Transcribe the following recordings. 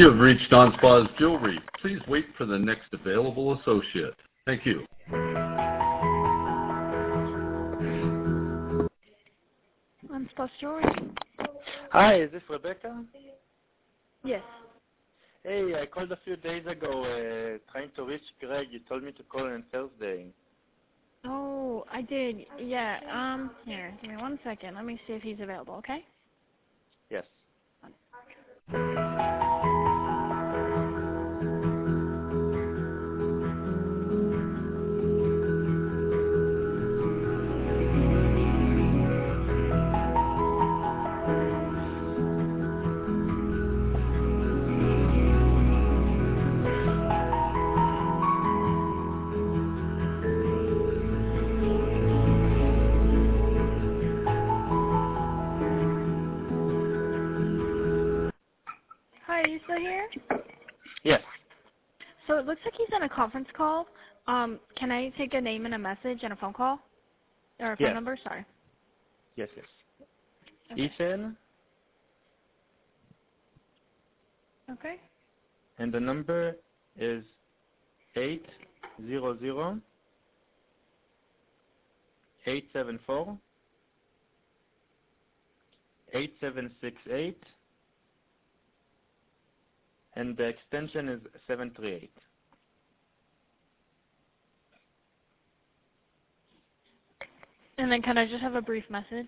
You have reached OnSpa's Jewelry. Please wait for the next available associate. Thank you. OnSpa's Jewelry? Hi, is this Rebecca? Yes. Hey, I called a few days ago trying to reach Greg. You told me to call on Thursday. Oh, I did. Yeah. Here, give me 1 second. Let me see if he's available, okay? Yes. Hi, are you still here? Yes. So it looks like he's on a conference call. Can I take a name and a message and a phone call? Or a phone number? Sorry. Yes. Okay. Ethan. Okay. And the number is 800-874-8768. And the extension is 738. And then can I just have a brief message?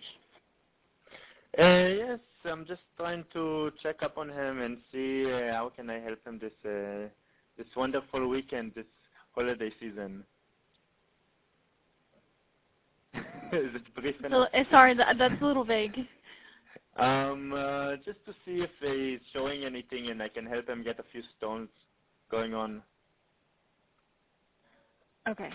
Yes, I'm just trying to check up on him and see how can I help him this wonderful weekend, this holiday season. Is it brief enough? Sorry, that's a little vague. Just to see if he's showing anything and I can help him get a few stones going on. Okay.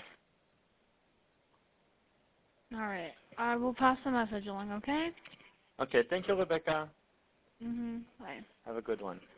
All right. I will pass the message along, okay? Okay, thank you, Rebecca. Bye. Have a good one.